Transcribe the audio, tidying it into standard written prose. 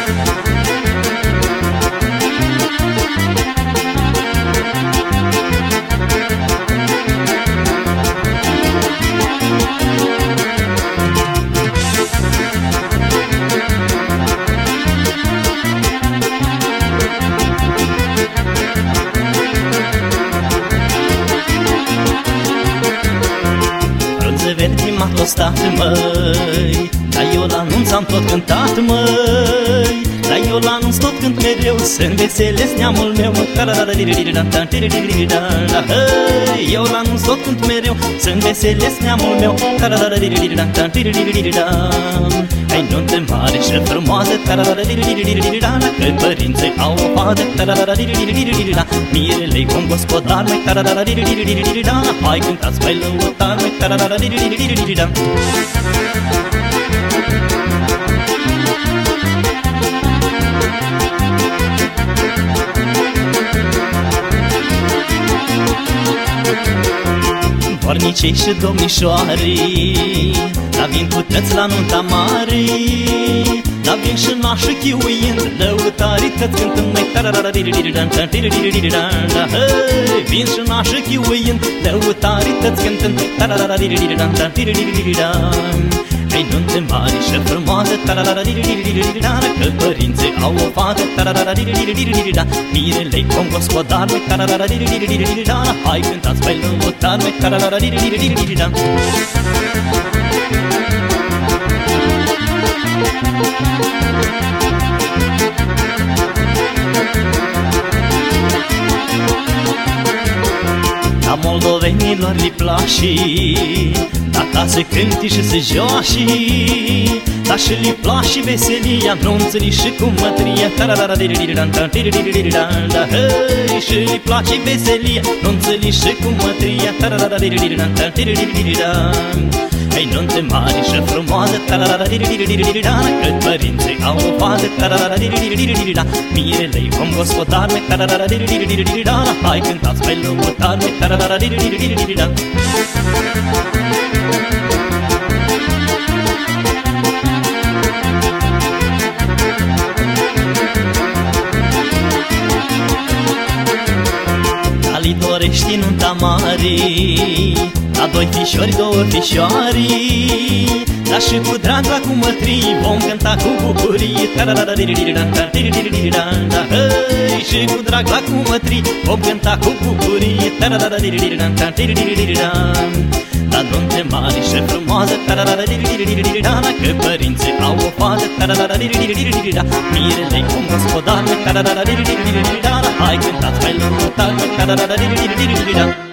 M-a tostat, măi, dar eu l-anunț am tot cântat, măi, dar eu l-anunț tot cânt mereu, să înveselesc neamul meu. Eu l-anunț tot cânt mereu, să înveselesc neamul meu. Ai nuntă mare și frumoasă, că părinții au o fată, mirele-i cum gospodar, hai cântați, mai lăutar, Vornicei și domnișoarei, dar vin cu tăți la nunta mare, dar vin și nașă chiuind, lăutarii tăți cântând, măi, vin și nașă chiuind, lăutarii tăți cântând, ai nuntă mare și frumoasă, că părinții au o fată, mirele-i cum gospodar, hai cântați, mai lăutar, la moldovenilor li place, ca să cânti și să joași, dar și li place veselia, nunțării și cu mătria, și li place veselia, nunțării și cu mătria. Ai nuntă mare și frumoasă, că părinții au o fată, mirele-i cum gospodar, hai cântați, mai lăutar, Ali dorești nunta mare, la doi fișori, două fișoare, dar și cu drag la cumătrii vom cânta cu bucurie. Și cu drag la cumătrii vom cânta cu bucurie. La nuntă mare și frumoasă, că părinții au o fată, mirele-i cum gospodar, hai cântați, mai lăutar.